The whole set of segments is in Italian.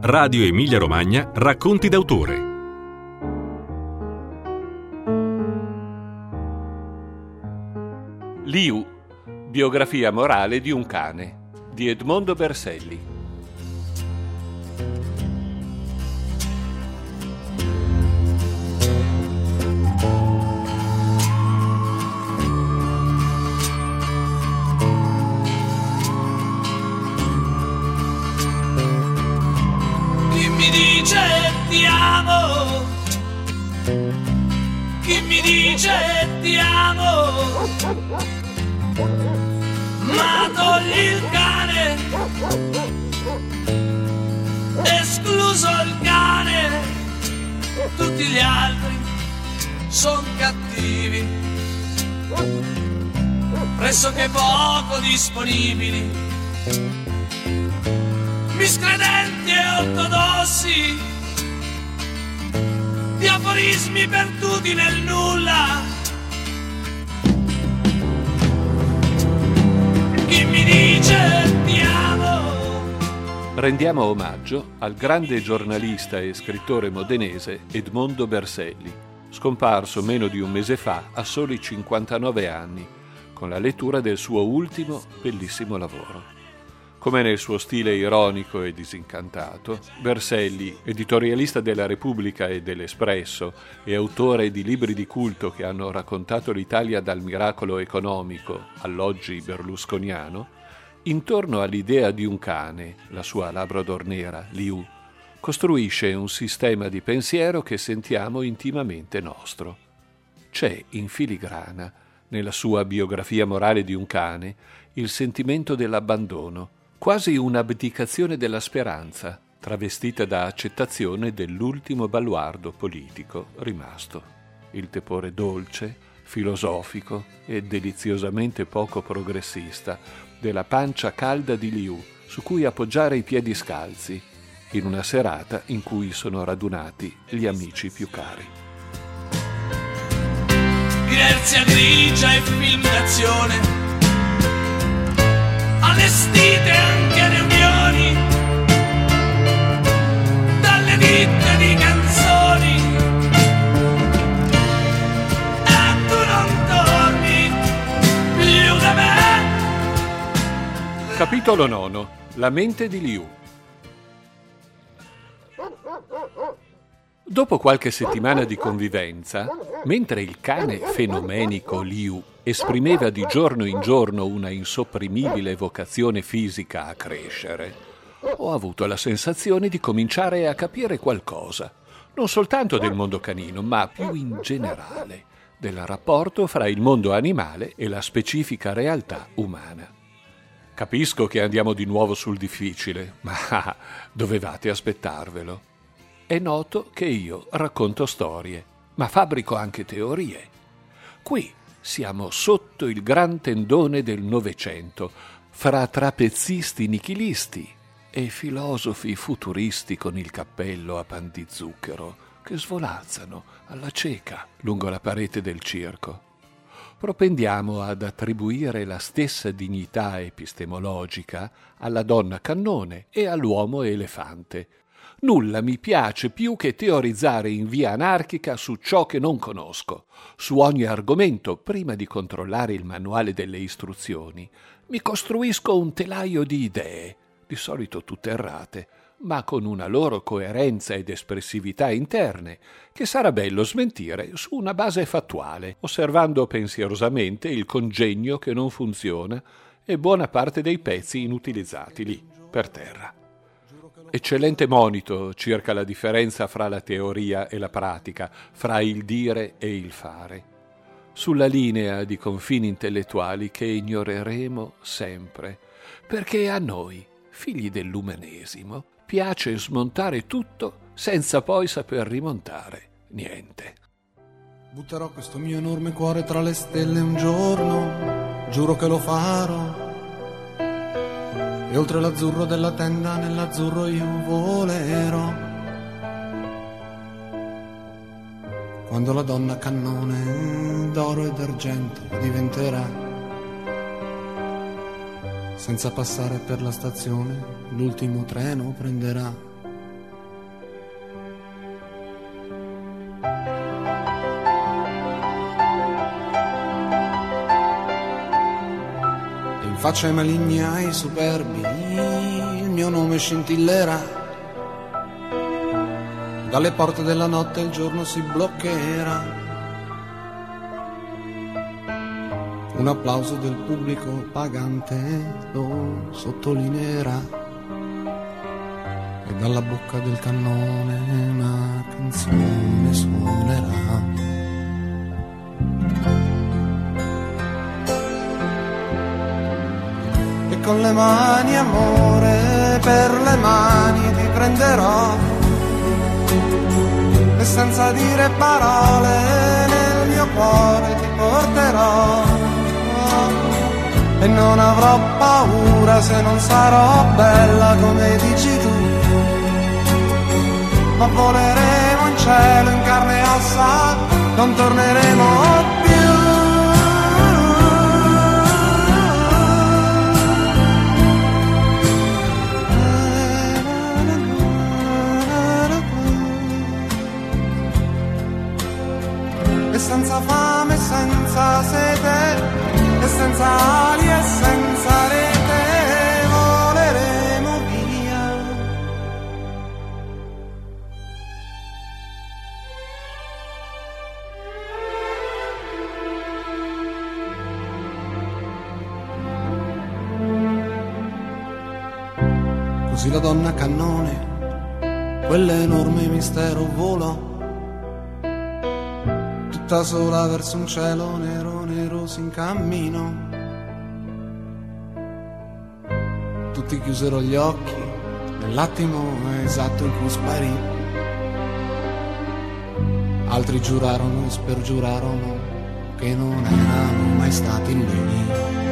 Radio Emilia Romagna Racconti d'autore. Liu, biografia morale di un cane, di Edmondo Berselli. Ti amo, chi mi dice ti amo, ma togli il cane, escluso il cane, tutti gli altri son cattivi, pressoché poco disponibili, miscredenti e ortodossi, di aforismi perduti nel nulla. Chi mi dice ti amo? Rendiamo omaggio al grande giornalista e scrittore modenese Edmondo Berselli, scomparso meno di un mese fa a soli 59 anni, con la lettura del suo ultimo bellissimo lavoro. Come nel suo stile ironico e disincantato, Berselli, editorialista della Repubblica e dell'Espresso e autore di libri di culto che hanno raccontato l'Italia dal miracolo economico all'oggi berlusconiano, intorno all'idea di un cane, la sua Labrador nera, Liu, costruisce un sistema di pensiero che sentiamo intimamente nostro. C'è in filigrana, nella sua biografia morale di un cane, il sentimento dell'abbandono, quasi un'abdicazione della speranza, travestita da accettazione dell'ultimo baluardo politico rimasto. Il tepore dolce, filosofico e deliziosamente poco progressista della pancia calda di Liu, su cui appoggiare i piedi scalzi, in una serata in cui sono radunati gli amici più cari. Inerzia grigia e film d'azione, allestite anche riunioni dalle ditte di canzoni, e tu non torni più da me. Capitolo 9. La mente di Liu. Dopo qualche settimana di convivenza, mentre il cane fenomenico Liu esprimeva di giorno in giorno una insopprimibile vocazione fisica a crescere, ho avuto la sensazione di cominciare a capire qualcosa, non soltanto del mondo canino, ma più in generale del rapporto fra il mondo animale e la specifica realtà umana. Capisco che andiamo di nuovo sul difficile, ma dovevate aspettarvelo. È noto che io racconto storie, ma fabbrico anche teorie. Qui siamo sotto il gran tendone del Novecento, fra trapezzisti nichilisti e filosofi futuristi con il cappello a pan di zucchero che svolazzano alla cieca lungo la parete del circo. Propendiamo ad attribuire la stessa dignità epistemologica alla donna cannone e all'uomo elefante. Nulla mi piace più che teorizzare in via anarchica su ciò che non conosco. Su ogni argomento, prima di controllare il manuale delle istruzioni, mi costruisco un telaio di idee, di solito tutte errate, ma con una loro coerenza ed espressività interne, che sarà bello smentire su una base fattuale, osservando pensierosamente il congegno che non funziona e buona parte dei pezzi inutilizzati lì, per terra. Eccellente monito circa la differenza fra la teoria e la pratica, fra il dire e il fare. Sulla linea di confini intellettuali che ignoreremo sempre, perché a noi, figli dell'umanesimo, piace smontare tutto senza poi saper rimontare niente. Butterò questo mio enorme cuore tra le stelle un giorno, giuro che lo farò. E oltre l'azzurro della tenda, nell'azzurro io volerò. Quando la donna cannone d'oro e d'argento diventerà, senza passare per la stazione, l'ultimo treno prenderà. faccia ai malignai superbi, il mio nome scintillerà. Dalle porte della notte il giorno si bloccherà. Un applauso del pubblico pagante lo sottolineerà. E dalla bocca del cannone una canzone suonerà. E con le mani, amore, per le mani ti prenderò, e senza dire parole nel mio cuore ti porterò. E non avrò paura se non sarò bella come dici tu, ma voleremo in cielo in carne e ossa, non torneremo più. E senza fame, senza sete, e senza ali e senza rete voleremo via. Così la donna cannone, quell'enorme mistero volò, tutta sola verso un cielo nero, nero s'incammino. Tutti chiusero gli occhi nell'attimo esatto in cui sparì. Altri giurarono e spergiurarono che non erano mai stati lì.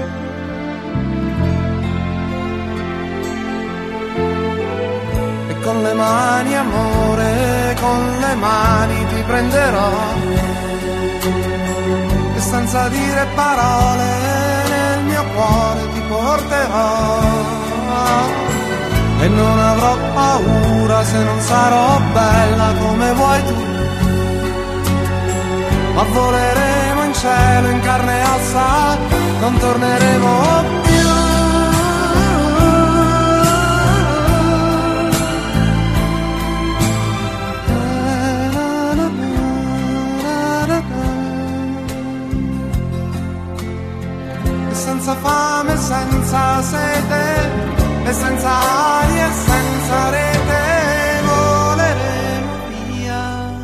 E con le mani, amore, con le mani ti prenderò, e senza dire parole nel mio cuore ti porterò. E non avrò paura se non sarò bella come vuoi tu, ma voleremo in cielo in carne e ossa, non torneremo più. Senza fame, senza sete, e senza ali e senza rete voleremo via.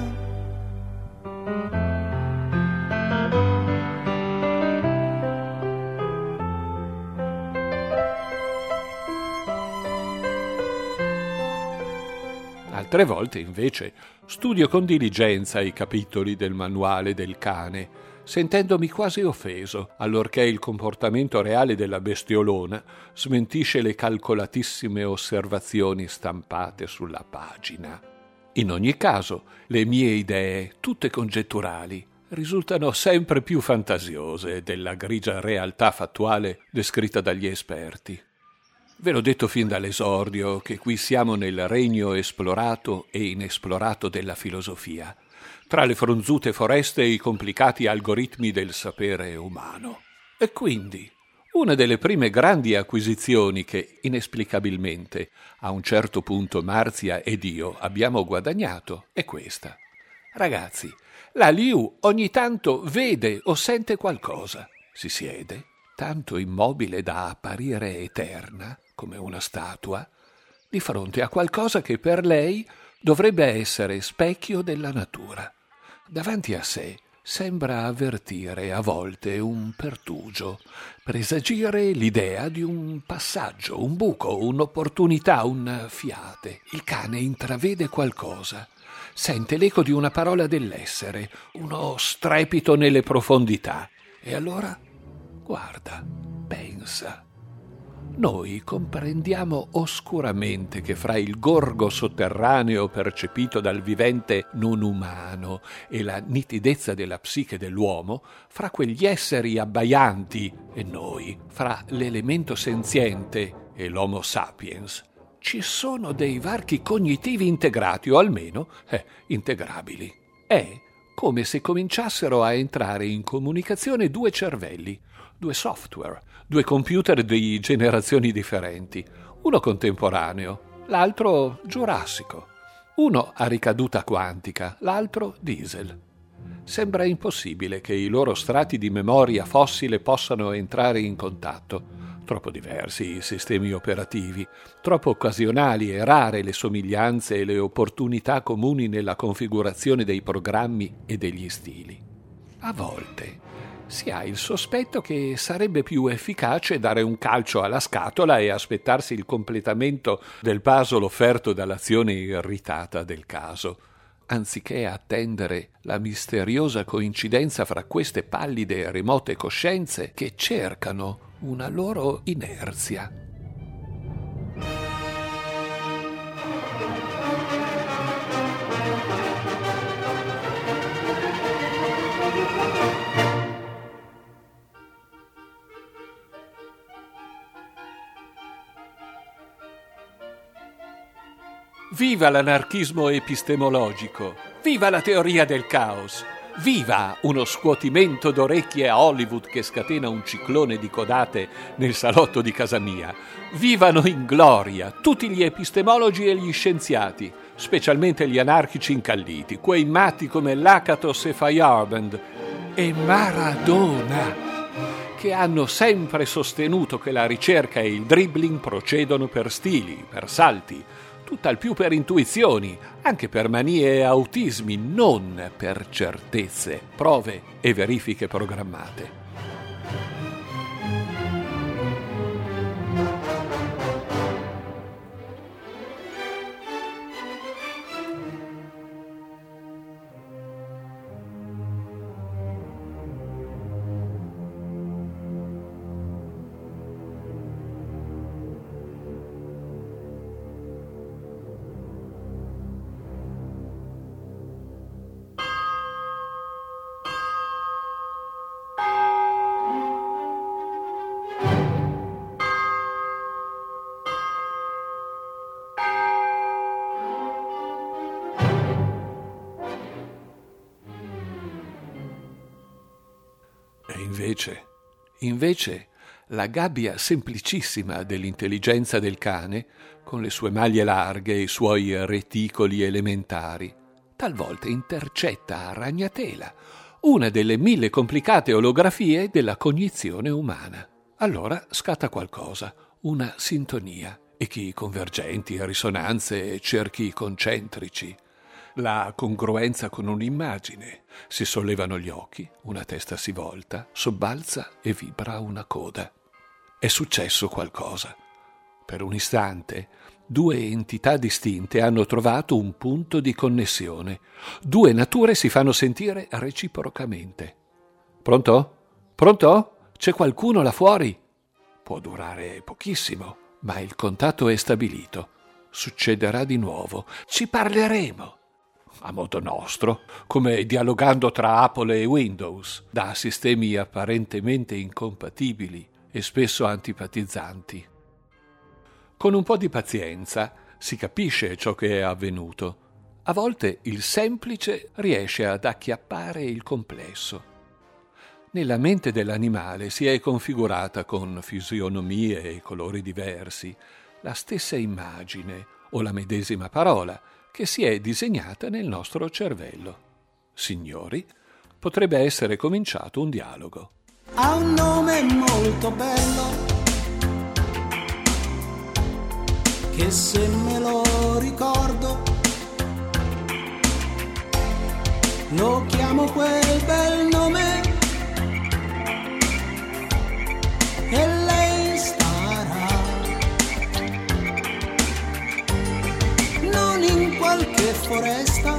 Altre volte, invece, studio con diligenza i capitoli del manuale del cane, sentendomi quasi offeso, allorché il comportamento reale della bestiolona smentisce le calcolatissime osservazioni stampate sulla pagina. In ogni caso, le mie idee, tutte congetturali, risultano sempre più fantasiose della grigia realtà fattuale descritta dagli esperti. Ve l'ho detto fin dall'esordio che qui siamo nel regno esplorato e inesplorato della filosofia, tra le fronzute foreste e i complicati algoritmi del sapere umano. E quindi, una delle prime grandi acquisizioni che, inesplicabilmente, a un certo punto Marzia ed io abbiamo guadagnato è questa. Ragazzi, la Liu ogni tanto vede o sente qualcosa, si siede, tanto immobile da apparire eterna, come una statua, di fronte a qualcosa che per lei dovrebbe essere specchio della natura. Davanti a sé sembra avvertire a volte un pertugio, presagire l'idea di un passaggio, un buco, un'opportunità, un fiate. Il cane intravede qualcosa, sente l'eco di una parola dell'essere, uno strepito nelle profondità. E allora guarda, pensa. Noi comprendiamo oscuramente che fra il gorgo sotterraneo percepito dal vivente non umano e la nitidezza della psiche dell'uomo, fra quegli esseri abbaianti e noi, fra l'elemento senziente e l'Homo sapiens, ci sono dei varchi cognitivi integrati, o almeno integrabili. È come se cominciassero a entrare in comunicazione due cervelli, due software, 2 computer di generazioni differenti, uno contemporaneo, l'altro giurassico, uno a ricaduta quantica, l'altro diesel. Sembra impossibile che i loro strati di memoria fossile possano entrare in contatto. Troppo diversi i sistemi operativi, troppo occasionali e rare le somiglianze e le opportunità comuni nella configurazione dei programmi e degli stili. A volte si ha il sospetto che sarebbe più efficace dare un calcio alla scatola e aspettarsi il completamento del puzzle offerto dall'azione irritata del caso, anziché attendere la misteriosa coincidenza fra queste pallide e remote coscienze che cercano una loro inerzia. Viva l'anarchismo epistemologico! Viva la teoria del caos! Viva uno scuotimento d'orecchie a Hollywood che scatena un ciclone di codate nel salotto di casa mia! Vivano in gloria tutti gli epistemologi e gli scienziati, specialmente gli anarchici incalliti, quei matti come Lakatos e Feyerabend e Maradona, che hanno sempre sostenuto che la ricerca e il dribbling procedono per stili, per salti, tutt'al più per intuizioni, anche per manie e autismi, non per certezze, prove e verifiche programmate. Invece, la gabbia semplicissima dell'intelligenza del cane, con le sue maglie larghe e i suoi reticoli elementari, talvolta intercetta a ragnatela una delle 1000 complicate olografie della cognizione umana. Allora scatta qualcosa, una sintonia, echi convergenti, risonanze, cerchi concentrici, la congruenza con un'immagine. Si sollevano gli occhi, una testa si volta, sobbalza e vibra una coda. È successo qualcosa. Per un istante, 2 entità distinte hanno trovato un punto di connessione. 2 nature si fanno sentire reciprocamente. Pronto? Pronto? C'è qualcuno là fuori? Può durare pochissimo, ma il contatto è stabilito. Succederà di nuovo. Ci parleremo. A modo nostro, come dialogando tra Apple e Windows, da sistemi apparentemente incompatibili e spesso antipatizzanti. Con un po' di pazienza si capisce ciò che è avvenuto. A volte il semplice riesce ad acchiappare il complesso. Nella mente dell'animale si è configurata con fisionomie e colori diversi la stessa immagine o la medesima parola che si è disegnata nel nostro cervello. Signori, potrebbe essere cominciato un dialogo. Ha un nome molto bello, che se me lo ricordo, lo chiamo quel bel nome, e lei starà non in qualche foresta,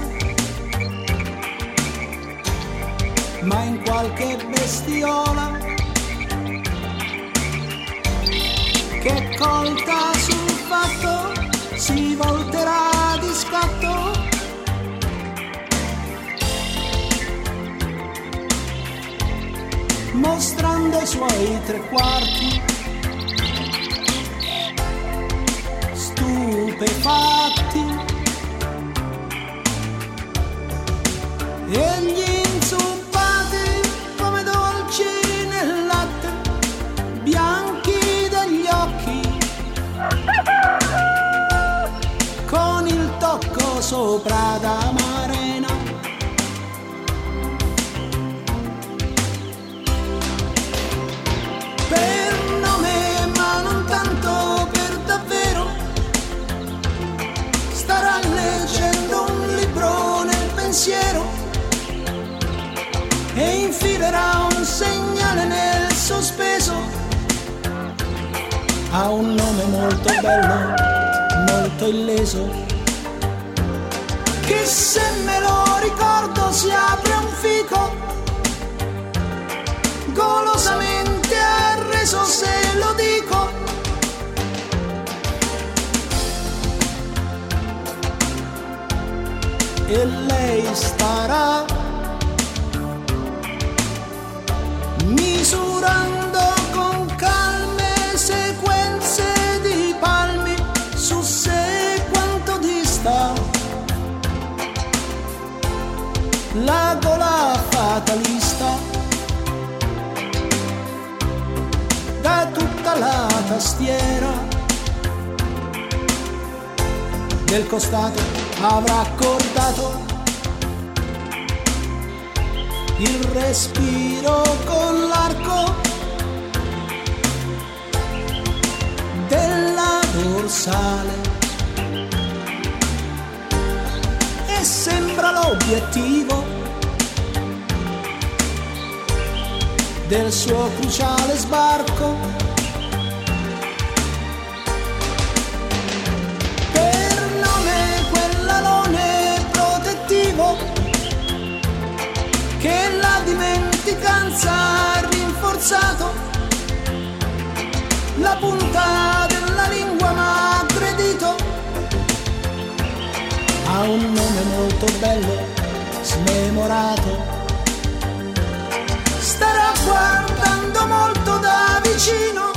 ma in qualche bestiola che colta sul fatto si volterà di scatto. Mostrando i suoi 3/4 stupefatti e gli inzuppati come dolci nel latte bianco molto bello, molto illeso, che se me lo ricordo si apre un fico, golosamente arreso se lo dico. E lei starà misurando con calme sequenze di palmi su sé quanto dista la gola fatalista da tutta la tastiera del costato. Avrà accordato il respiro con l'arco della dorsale e sembra l'obiettivo del suo cruciale sbarco. Che la dimenticanza ha rinforzato, la punta della lingua m'ha aggredito. Ha un nome molto bello, smemorato, starà guardando molto da vicino.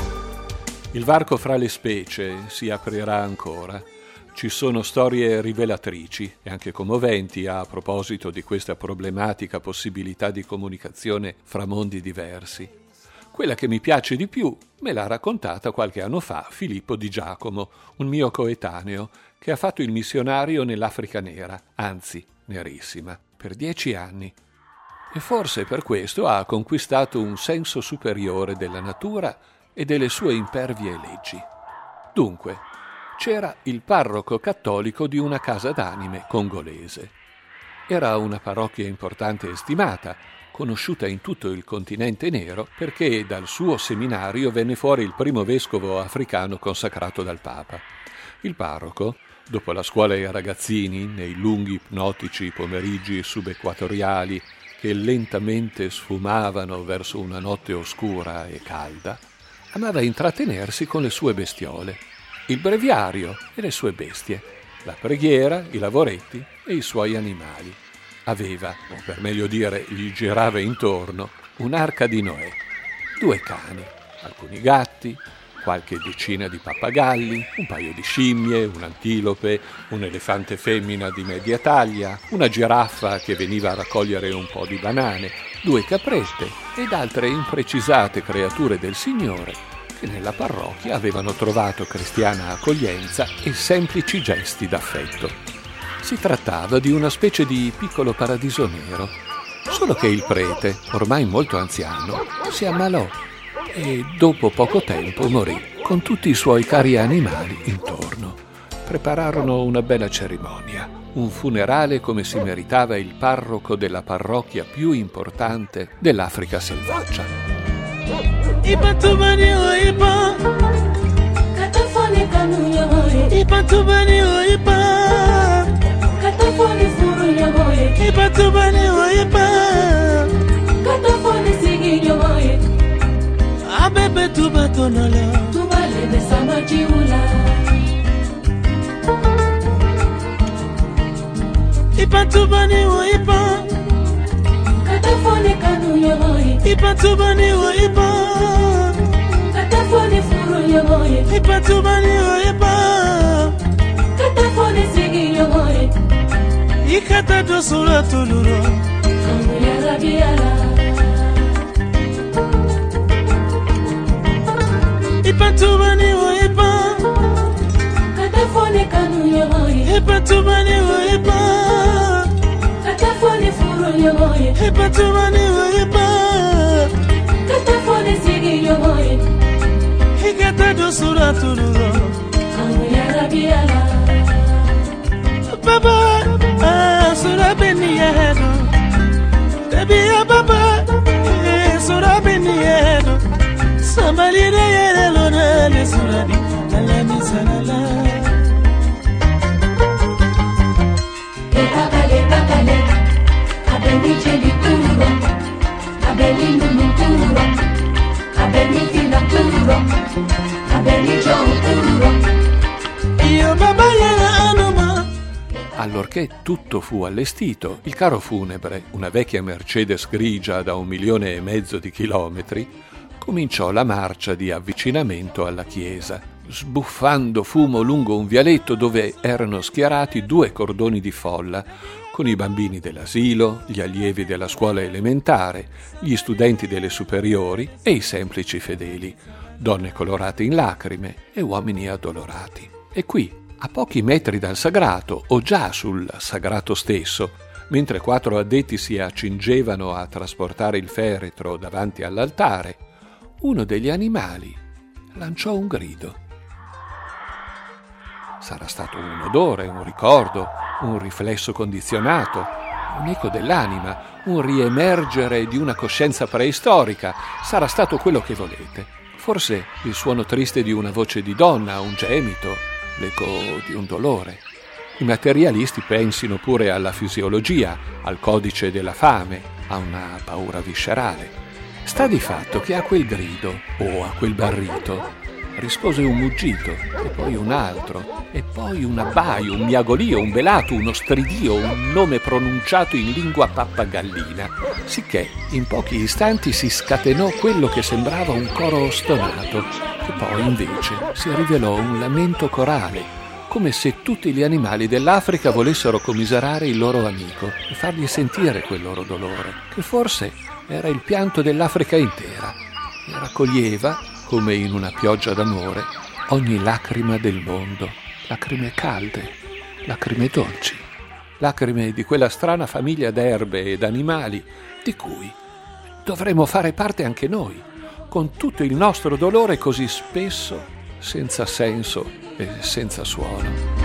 Il varco fra le specie si aprirà ancora. Ci sono storie rivelatrici e anche commoventi a proposito di questa problematica possibilità di comunicazione fra mondi diversi. Quella che mi piace di più me l'ha raccontata qualche anno fa Filippo Di Giacomo, un mio coetaneo, che ha fatto il missionario nell'Africa nera, anzi nerissima, per 10 anni. E forse per questo ha conquistato un senso superiore della natura e delle sue impervie leggi. Dunque, c'era il parroco cattolico di una casa d'anime congolese. Era una parrocchia importante e stimata, conosciuta in tutto il continente nero perché dal suo seminario venne fuori il primo vescovo africano consacrato dal Papa. Il parroco, dopo la scuola ai ragazzini, nei lunghi ipnotici pomeriggi subequatoriali che lentamente sfumavano verso una notte oscura e calda, amava intrattenersi con le sue bestiole, il breviario e le sue bestie, la preghiera, i lavoretti e i suoi animali. Aveva, o per meglio dire gli girava intorno, un'arca di Noè, 2 cani, alcuni gatti, qualche decina di pappagalli, un paio di scimmie, un'antilope, un elefante femmina di media taglia, una giraffa che veniva a raccogliere un po' di banane, 2 caprette ed altre imprecisate creature del Signore che nella parrocchia avevano trovato cristiana accoglienza e semplici gesti d'affetto. Si trattava di una specie di piccolo paradiso nero, solo che il prete, ormai molto anziano, si ammalò e dopo poco tempo morì con tutti i suoi cari animali intorno. Prepararono una bella cerimonia, un funerale come si meritava il parroco della parrocchia più importante dell'Africa selvaggia. Ipa tubani o ipa katafone kanunya boye. Ipa tubani o ipa katafone furunya boye. Ipa tubani o ipa katafone siginyo boye. Abebe tuba tonala tubale de samajiula. Ipa tubani o ipa katafone kanunya boye. Ipa tubani o ipa katafone furunya boye. Ipa tubani o ipa katafone siginyo boye. Ikata do sura tuluro kanunya rabiala. Ipa tubani o ipa katafone kanunya boye. Ipa tubani o ipa katafone furunya boye. Ipa tubani o ipa katafone siginyo boye. Ikata do sura tuluro kanunya rabiala. Baba sura beni yedo baby baba sura beni yedo somebody there alone le sura di Allorché tutto fu allestito, il carro funebre, una vecchia Mercedes grigia da 1,5 milioni di chilometri, cominciò la marcia di avvicinamento alla chiesa, sbuffando fumo lungo un vialetto dove erano schierati 2 cordoni di folla, con i bambini dell'asilo, gli allievi della scuola elementare, gli studenti delle superiori e i semplici fedeli, donne colorate in lacrime e uomini addolorati. E qui, a pochi metri dal sagrato, o già sul sagrato stesso, mentre 4 addetti si accingevano a trasportare il feretro davanti all'altare, uno degli animali lanciò un grido. Sarà stato un odore, un ricordo, un riflesso condizionato, un eco dell'anima, un riemergere di una coscienza preistorica. Sarà stato quello che volete. Forse il suono triste di una voce di donna, un gemito, l'eco di un dolore. I materialisti pensino pure alla fisiologia, al codice della fame, a una paura viscerale. Sta di fatto che a quel grido o a quel barrito rispose un muggito, e poi un altro, e poi un abbaio, un miagolio, un belato, uno stridio, un nome pronunciato in lingua pappagallina, sicché in pochi istanti si scatenò quello che sembrava un coro stonato, che poi invece si rivelò un lamento corale, come se tutti gli animali dell'Africa volessero commiserare il loro amico e fargli sentire quel loro dolore, che forse era il pianto dell'Africa intera, e raccoglieva, come in una pioggia d'amore, ogni lacrima del mondo, lacrime calde, lacrime dolci, lacrime di quella strana famiglia d'erbe ed animali di cui dovremmo fare parte anche noi, con tutto il nostro dolore così spesso, senza senso e senza suono.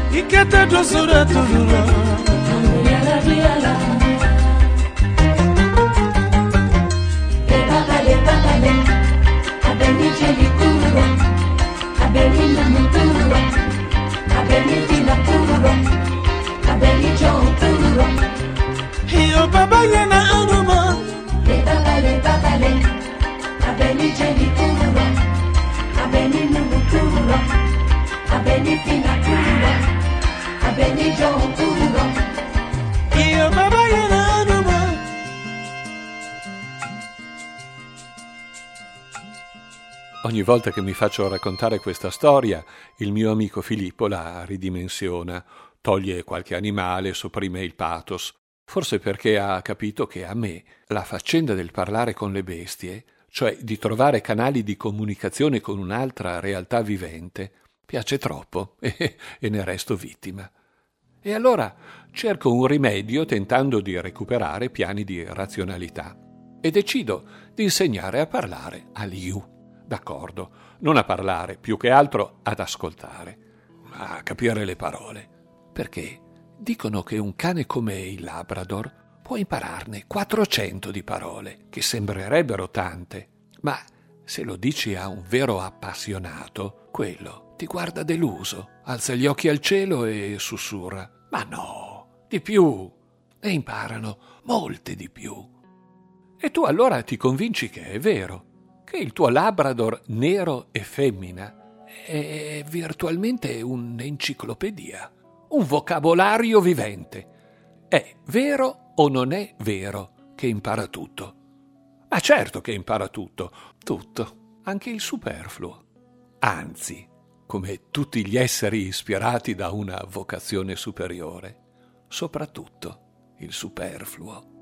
Ogni volta che mi faccio raccontare questa storia, il mio amico Filippo la ridimensiona, toglie qualche animale, sopprime il pathos, forse perché ha capito che a me la faccenda del parlare con le bestie, cioè di trovare canali di comunicazione con un'altra realtà vivente, piace troppo e ne resto vittima. E allora cerco un rimedio tentando di recuperare piani di razionalità e decido di insegnare a parlare a Liu. D'accordo, non a parlare, più che altro ad ascoltare, a capire le parole. Perché dicono che un cane come il Labrador può impararne 400 di parole, che sembrerebbero tante, ma se lo dici a un vero appassionato, quello ti guarda deluso, alza gli occhi al cielo e sussurra: «Ma no, di più!» E imparano molte di più. E tu allora ti convinci che è vero, che il tuo Labrador nero e femmina è virtualmente un'enciclopedia, un vocabolario vivente. È vero o non è vero che impara tutto? Ma certo che impara tutto, anche il superfluo. Anzi, come tutti gli esseri ispirati da una vocazione superiore, soprattutto il superfluo.